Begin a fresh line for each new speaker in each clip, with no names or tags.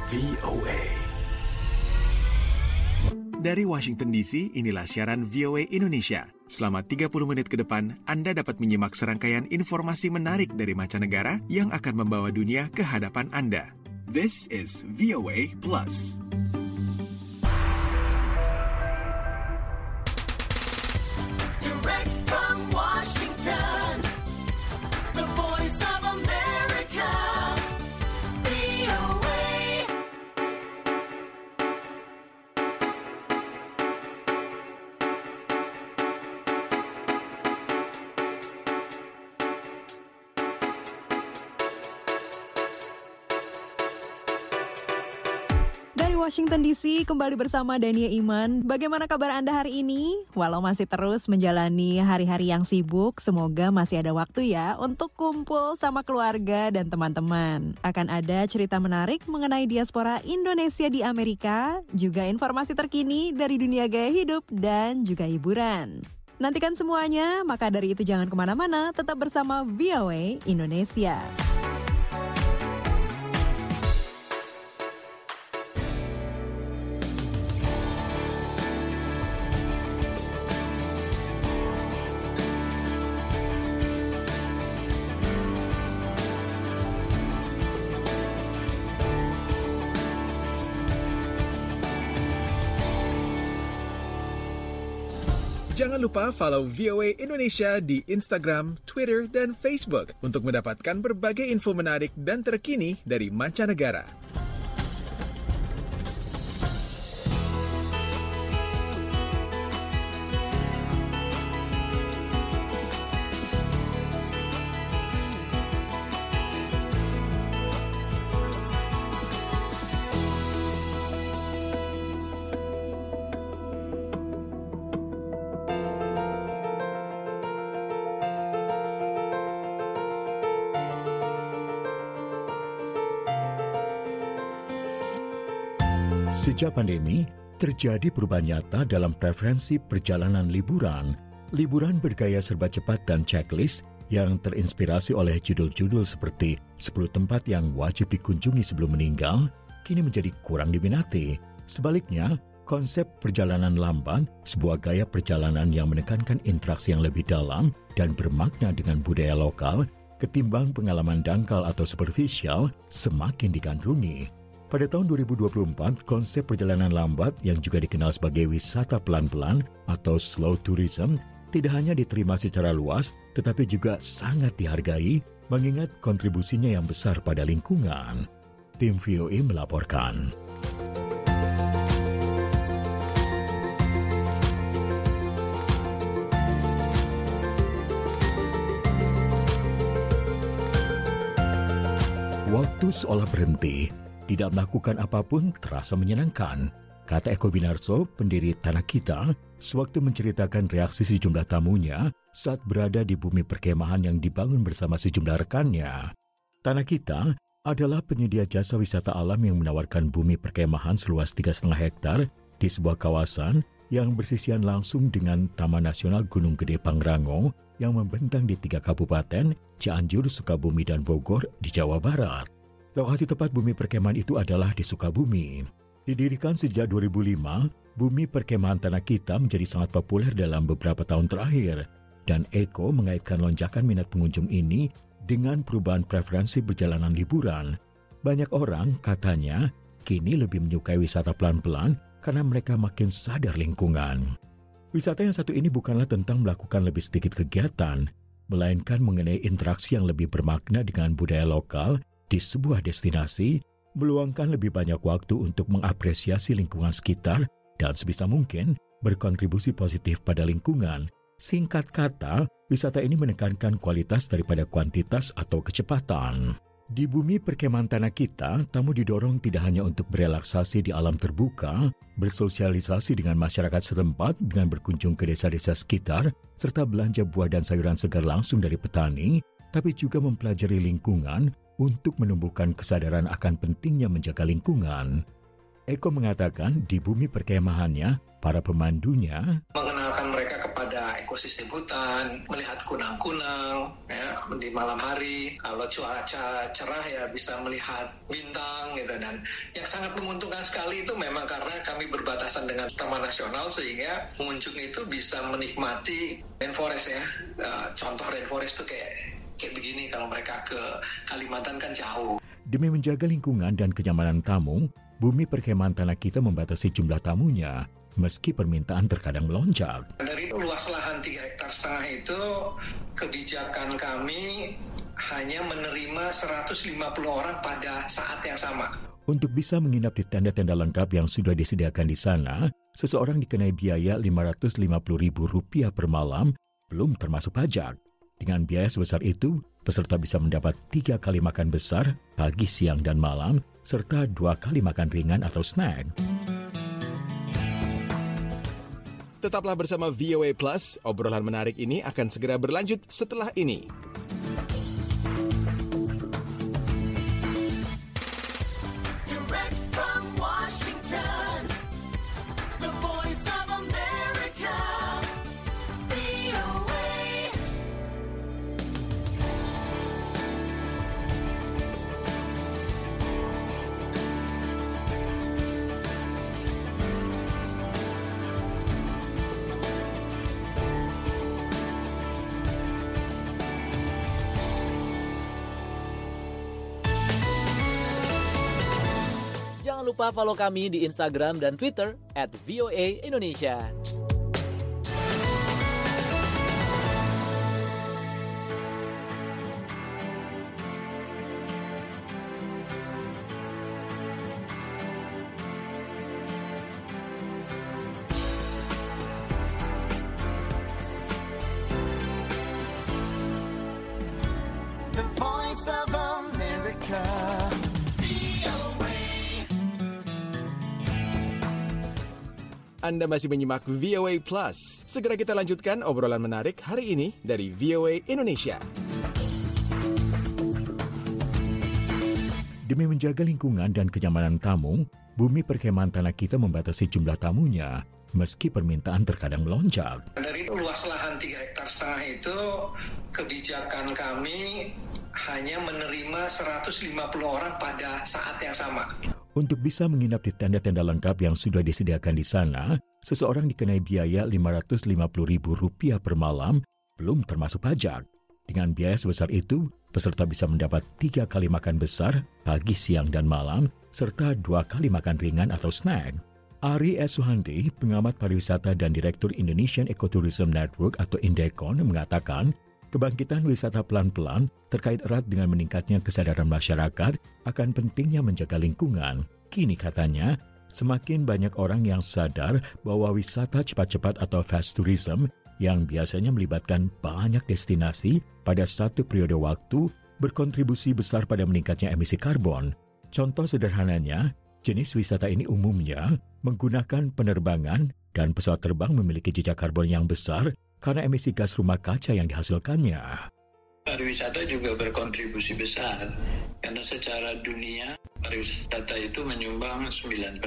VOA. Dari Washington DC, inilah siaran VOA Indonesia. Selama 30 menit ke depan, Anda dapat menyimak serangkaian informasi menarik dari mancanegara yang akan membawa dunia ke hadapan Anda. This is VOA Plus.
Direct from Washington, the voice of America, VOA.
Washington DC, kembali bersama Dania Iman. Bagaimana kabar Anda hari ini? Walau masih terus menjalani hari-hari yang sibuk, semoga masih ada waktu ya untuk kumpul sama keluarga dan teman-teman. Akan ada cerita menarik mengenai diaspora Indonesia di Amerika, juga informasi terkini dari dunia gaya hidup dan juga hiburan. Nantikan semuanya, maka dari itu jangan kemana-mana, tetap bersama VOA Indonesia.
Jangan lupa follow VOA Indonesia di Instagram, Twitter, dan Facebook untuk mendapatkan berbagai info menarik dan terkini dari mancanegara.
Sejak pandemi, terjadi perubahan nyata dalam preferensi perjalanan liburan. Liburan bergaya serba cepat dan checklist yang terinspirasi oleh judul-judul seperti 10 tempat yang wajib dikunjungi sebelum meninggal, kini menjadi kurang diminati. Sebaliknya, konsep perjalanan lambat, sebuah gaya perjalanan yang menekankan interaksi yang lebih dalam dan bermakna dengan budaya lokal, ketimbang pengalaman dangkal atau superficial, semakin digandrungi. Pada tahun 2024, konsep perjalanan lambat yang juga dikenal sebagai wisata pelan-pelan atau slow tourism tidak hanya diterima secara luas, tetapi juga sangat dihargai mengingat kontribusinya yang besar pada lingkungan. Tim VOA melaporkan. Waktu seolah berhenti. Tidak melakukan apapun terasa menyenangkan, kata Eko Binarso, pendiri Tanah Kita, sewaktu menceritakan reaksi sejumlah tamunya saat berada di bumi perkemahan yang dibangun bersama sejumlah rekannya. Tanah Kita adalah penyedia jasa wisata alam yang menawarkan bumi perkemahan seluas 3,5 hektar di sebuah kawasan yang bersisian langsung dengan Taman Nasional Gunung Gede Pangrango yang membentang di 3 kabupaten, Cianjur, Sukabumi, dan Bogor di Jawa Barat. Lokasi tepat bumi perkemahan itu adalah di Sukabumi. Didirikan sejak 2005, bumi perkemahan Tanah Kita menjadi sangat populer dalam beberapa tahun terakhir. Dan Eko mengaitkan lonjakan minat pengunjung ini dengan perubahan preferensi perjalanan liburan. Banyak orang, katanya, kini lebih menyukai wisata pelan-pelan karena mereka makin sadar lingkungan. Wisata yang satu ini bukanlah tentang melakukan lebih sedikit kegiatan, melainkan mengenai interaksi yang lebih bermakna dengan budaya lokal di sebuah destinasi, meluangkan lebih banyak waktu untuk mengapresiasi lingkungan sekitar dan sebisa mungkin berkontribusi positif pada lingkungan. Singkat kata, wisata ini menekankan kualitas daripada kuantitas atau kecepatan. Di bumi perkemahan Tanah Kita, tamu didorong tidak hanya untuk berelaksasi di alam terbuka, bersosialisasi dengan masyarakat setempat dengan berkunjung ke desa-desa sekitar, serta belanja buah dan sayuran segar langsung dari petani, tapi juga mempelajari lingkungan untuk menumbuhkan kesadaran akan pentingnya menjaga lingkungan. Eko mengatakan di bumi perkemahannya, para pemandunya
mengenalkan mereka kepada ekosistem hutan, melihat kunang-kunang ya di malam hari. Kalau cuaca cerah ya bisa melihat bintang gitu. Dan yang sangat menguntungkan sekali itu memang karena kami berbatasan dengan Taman Nasional sehingga pengunjung itu bisa menikmati rainforest ya. Contoh rainforest itu kayak begini, kalau mereka ke Kalimantan kan jauh.
Demi menjaga lingkungan dan kenyamanan tamu, Bumi Perkemahan Tanah Kita membatasi jumlah tamunya, meski permintaan terkadang melonjak.
Dari luas lahan 3,5 hektar itu, kebijakan kami hanya menerima 150 orang pada saat yang sama.
Untuk bisa menginap di tenda-tenda lengkap yang sudah disediakan di sana, seseorang dikenai biaya Rp550.000 per malam, belum termasuk pajak. Dengan biaya sebesar itu, peserta bisa mendapat 3 kali makan besar, pagi, siang, dan malam, serta 2 kali makan ringan atau snack.
Tetaplah bersama VOA Plus, obrolan menarik ini akan segera berlanjut setelah ini.
Direct from Washington, the voice of America, VOA.
Jangan lupa follow kami di Instagram dan Twitter @VOA_Indonesia.
The voice of America, VOA.
Anda masih menyimak VOA Plus. Segera kita lanjutkan obrolan menarik hari ini dari VOA Indonesia.
Demi menjaga lingkungan dan kenyamanan tamu, Bumi Perkemahan Tanah Kita membatasi jumlah tamunya, meski permintaan terkadang melonjak.
Dari luas lahan 3,5 hektar itu, kebijakan kami hanya menerima 150 orang pada saat yang sama.
Untuk bisa menginap di tenda-tenda lengkap yang sudah disediakan di sana, seseorang dikenai biaya Rp550.000 per malam, belum termasuk pajak. Dengan biaya sebesar itu, peserta bisa mendapat 3 kali makan besar, pagi, siang, dan malam, serta 2 kali makan ringan atau snack. Ari S. Suhandi, pengamat pariwisata dan Direktur Indonesian Ecotourism Network atau Indecon, mengatakan kebangkitan wisata pelan-pelan terkait erat dengan meningkatnya kesadaran masyarakat akan pentingnya menjaga lingkungan. Kini katanya, semakin banyak orang yang sadar bahwa wisata cepat-cepat atau fast tourism yang biasanya melibatkan banyak destinasi pada satu periode waktu berkontribusi besar pada meningkatnya emisi karbon. Contoh sederhananya, jenis wisata ini umumnya menggunakan penerbangan dan pesawat terbang memiliki jejak karbon yang besar karena emisi gas rumah kaca yang dihasilkannya.
Pariwisata juga berkontribusi besar karena secara dunia pariwisata itu menyumbang 9%.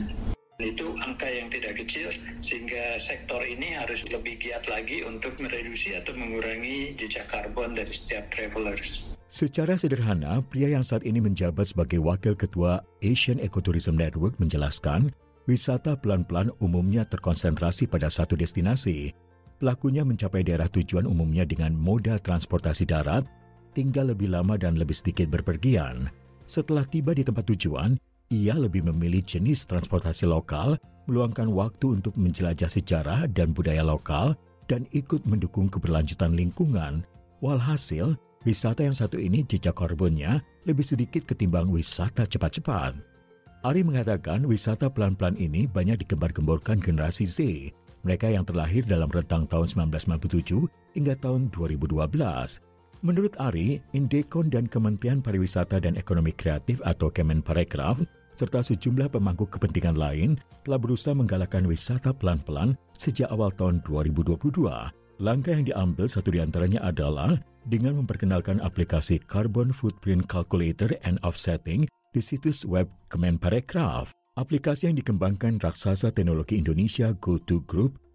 Itu angka yang tidak kecil sehingga sektor ini harus lebih giat lagi untuk mereduksi atau mengurangi jejak karbon dari setiap travelers.
Secara sederhana, pria yang saat ini menjabat sebagai Wakil Ketua Asian Ecotourism Network menjelaskan, wisata pelan-pelan umumnya terkonsentrasi pada satu destinasi. Pelakunya mencapai daerah tujuan umumnya dengan moda transportasi darat, tinggal lebih lama dan lebih sedikit berpergian. Setelah tiba di tempat tujuan, ia lebih memilih jenis transportasi lokal, meluangkan waktu untuk menjelajah sejarah dan budaya lokal, dan ikut mendukung keberlanjutan lingkungan. Walhasil, wisata yang satu ini jejak karbonnya lebih sedikit ketimbang wisata cepat-cepat. Ari mengatakan wisata pelan-pelan ini banyak digembar-gemborkan generasi Z, mereka yang terlahir dalam rentang tahun 1997 hingga tahun 2012. Menurut Ari, Indecon dan Kementerian Pariwisata dan Ekonomi Kreatif atau Kemenparekraf, serta sejumlah pemangku kepentingan lain telah berusaha menggalakkan wisata pelan-pelan sejak awal tahun 2022. Langkah yang diambil satu di antaranya adalah dengan memperkenalkan aplikasi Carbon Footprint Calculator and Offsetting di situs web Kemenparekraf. Aplikasi yang dikembangkan raksasa teknologi Indonesia GoTo Group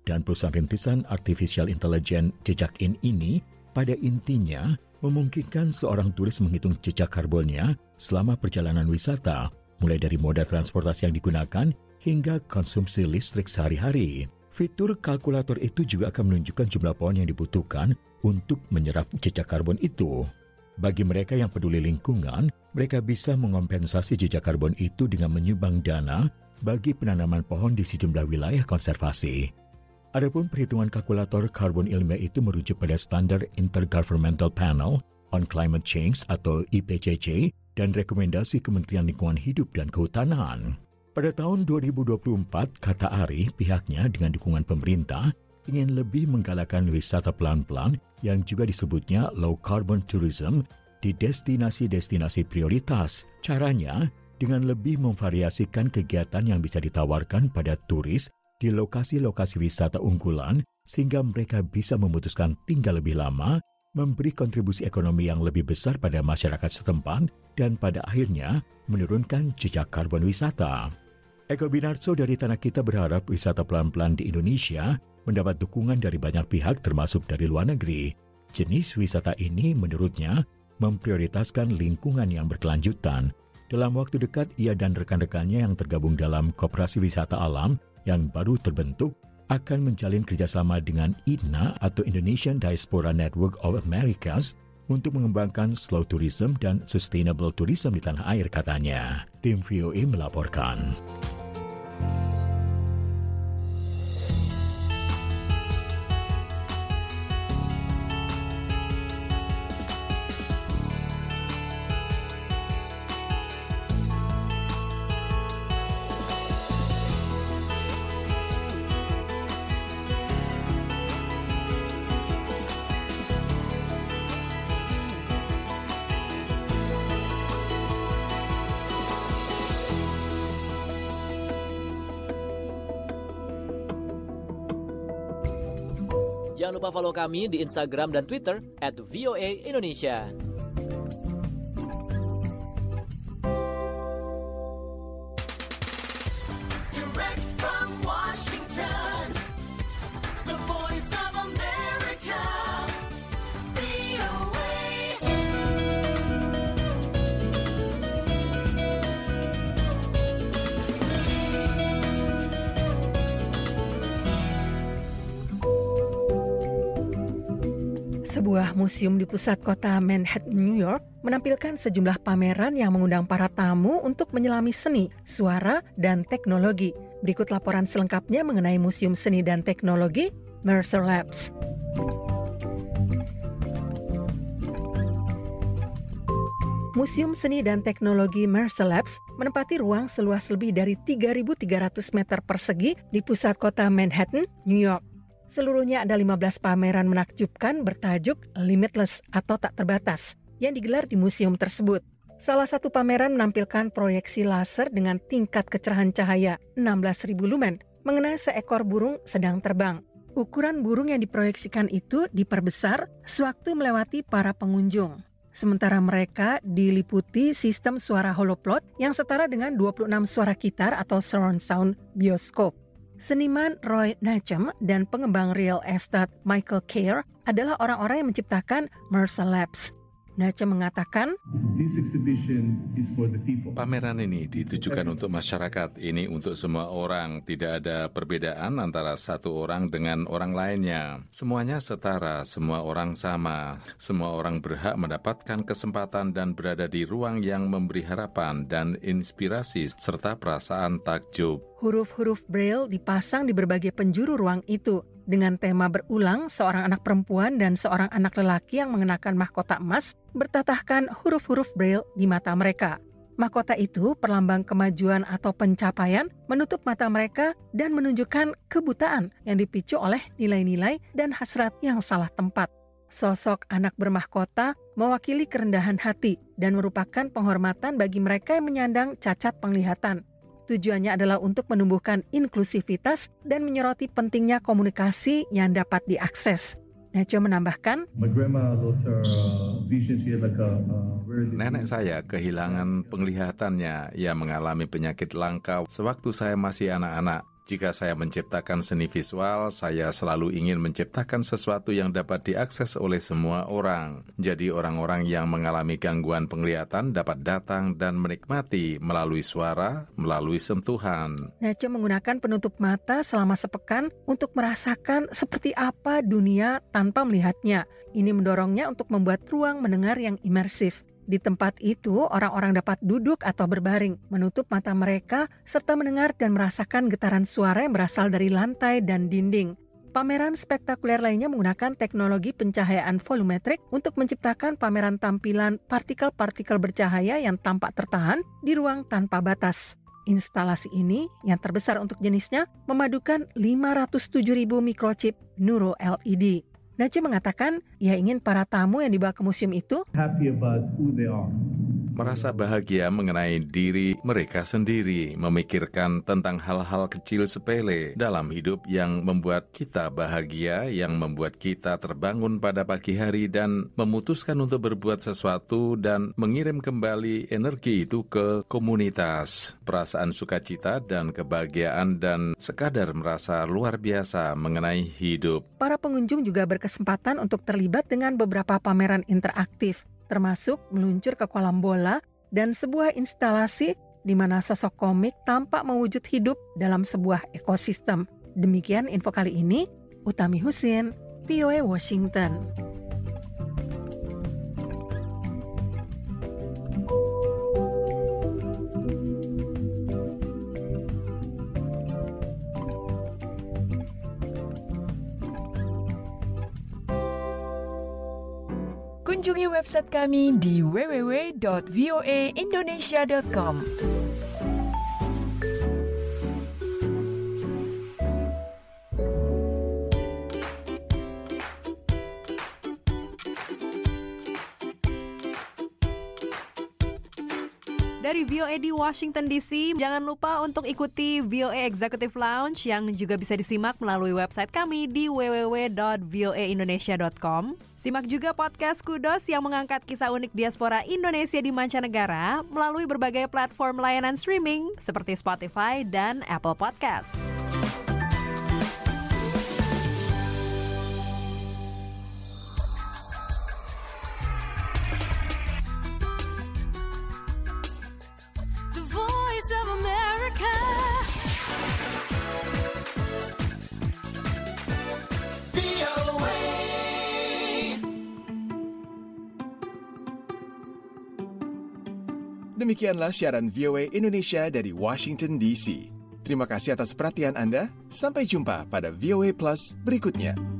dan perusahaan rintisan artificial intelligence Jejak-in ini pada intinya memungkinkan seorang turis menghitung jejak karbonnya selama perjalanan wisata, mulai dari moda transportasi yang digunakan hingga konsumsi listrik sehari-hari. Fitur kalkulator itu juga akan menunjukkan jumlah pohon yang dibutuhkan untuk menyerap jejak karbon itu. Bagi mereka yang peduli lingkungan, mereka bisa mengompensasi jejak karbon itu dengan menyumbang dana bagi penanaman pohon di sejumlah wilayah konservasi. Adapun perhitungan kalkulator karbon ilmiah itu merujuk pada standar Intergovernmental Panel on Climate Change atau IPCC dan rekomendasi Kementerian Lingkungan Hidup dan Kehutanan. Pada tahun 2024, kata Ari, pihaknya dengan dukungan pemerintah ingin lebih menggalakkan wisata pelan-pelan yang juga disebutnya low carbon tourism di destinasi-destinasi prioritas. Caranya dengan lebih memvariasikan kegiatan yang bisa ditawarkan pada turis di lokasi-lokasi wisata unggulan sehingga mereka bisa memutuskan tinggal lebih lama, memberi kontribusi ekonomi yang lebih besar pada masyarakat setempat, dan pada akhirnya menurunkan jejak karbon wisata. Eko Binarso dari Tanah Kita berharap wisata pelan-pelan di Indonesia mendapat dukungan dari banyak pihak termasuk dari luar negeri. Jenis wisata ini menurutnya memprioritaskan lingkungan yang berkelanjutan. Dalam waktu dekat, ia dan rekan-rekannya yang tergabung dalam Koperasi Wisata Alam yang baru terbentuk akan menjalin kerjasama dengan IDNA atau Indonesian Diaspora Network of Americas untuk mengembangkan slow tourism dan sustainable tourism di tanah air, katanya. Tim VOA melaporkan.
Jangan lupa follow kami di Instagram dan Twitter @VOA_Indonesia.
Direct from Washington, the voice of America, VOA.
Sebuah museum di pusat kota Manhattan, New York, menampilkan sejumlah pameran yang mengundang para tamu untuk menyelami seni, suara, dan teknologi. Berikut laporan selengkapnya mengenai Museum Seni dan Teknologi Mercer Labs. Museum Seni dan Teknologi Mercer Labs menempati ruang seluas lebih dari 3.300 meter persegi di pusat kota Manhattan, New York. Seluruhnya ada 15 pameran menakjubkan bertajuk Limitless atau tak terbatas yang digelar di museum tersebut. Salah satu pameran menampilkan proyeksi laser dengan tingkat kecerahan cahaya 16.000 lumen mengenai seekor burung sedang terbang. Ukuran burung yang diproyeksikan itu diperbesar sewaktu melewati para pengunjung. Sementara mereka diliputi sistem suara holoplot yang setara dengan 26 suara gitar atau surround sound bioskop. Seniman Roy Nachem dan pengembang real estate Michael Kerr adalah orang-orang yang menciptakan Mercer Labs. Nachem mengatakan,
pameran ini ditujukan untuk masyarakat, ini untuk semua orang, tidak ada perbedaan antara satu orang dengan orang lainnya. Semuanya setara, semua orang sama, semua orang berhak mendapatkan kesempatan dan berada di ruang yang memberi harapan dan inspirasi serta perasaan takjub.
Huruf-huruf Braille dipasang di berbagai penjuru ruang itu. Dengan tema berulang, seorang anak perempuan dan seorang anak lelaki yang mengenakan mahkota emas bertatahkan huruf-huruf Braille di mata mereka. Mahkota itu perlambang kemajuan atau pencapaian, menutup mata mereka dan menunjukkan kebutaan yang dipicu oleh nilai-nilai dan hasrat yang salah tempat. Sosok anak bermahkota mewakili kerendahan hati dan merupakan penghormatan bagi mereka yang menyandang cacat penglihatan. Tujuannya adalah untuk menumbuhkan inklusivitas dan menyoroti pentingnya komunikasi yang dapat diakses. Nacho menambahkan,
nenek saya kehilangan penglihatannya. Ia mengalami penyakit langka sewaktu saya masih anak-anak. Jika saya menciptakan seni visual, saya selalu ingin menciptakan sesuatu yang dapat diakses oleh semua orang. Jadi orang-orang yang mengalami gangguan penglihatan dapat datang dan menikmati melalui suara, melalui sentuhan.
Nacho menggunakan penutup mata selama sepekan untuk merasakan seperti apa dunia tanpa melihatnya. Ini mendorongnya untuk membuat ruang mendengar yang imersif. Di tempat itu, orang-orang dapat duduk atau berbaring, menutup mata mereka, serta mendengar dan merasakan getaran suara yang berasal dari lantai dan dinding. Pameran spektakuler lainnya menggunakan teknologi pencahayaan volumetrik untuk menciptakan pameran tampilan partikel-partikel bercahaya yang tampak tertahan di ruang tanpa batas. Instalasi ini, yang terbesar untuk jenisnya, memadukan 507.000 mikrochip Neuro LED. Nacho mengatakan ia ingin para tamu yang dibawa ke museum itu
merasa bahagia mengenai diri mereka sendiri, memikirkan tentang hal-hal kecil sepele dalam hidup yang membuat kita bahagia, yang membuat kita terbangun pada pagi hari dan memutuskan untuk berbuat sesuatu dan mengirim kembali energi itu ke komunitas. Perasaan sukacita dan kebahagiaan dan sekadar merasa luar biasa mengenai hidup.
Para pengunjung juga berkesempatan untuk terlibat dengan beberapa pameran interaktif, termasuk meluncur ke kolam bola dan sebuah instalasi di mana sosok komik tampak mewujud hidup dalam sebuah ekosistem. Demikian info kali ini, Utami Husin, VOA Washington.
Kunjungi website kami di www.voaindonesia.com.
Dari VOA di Washington DC, jangan lupa untuk ikuti VOA Executive Lounge yang juga bisa disimak melalui website kami di www.voaindonesia.com. Simak juga podcast Kudos yang mengangkat kisah unik diaspora Indonesia di mancanegara melalui berbagai platform layanan streaming seperti Spotify dan Apple Podcasts.
Demikianlah siaran VOA Indonesia dari Washington DC. Terima kasih atas perhatian Anda. Sampai jumpa pada VOA Plus berikutnya.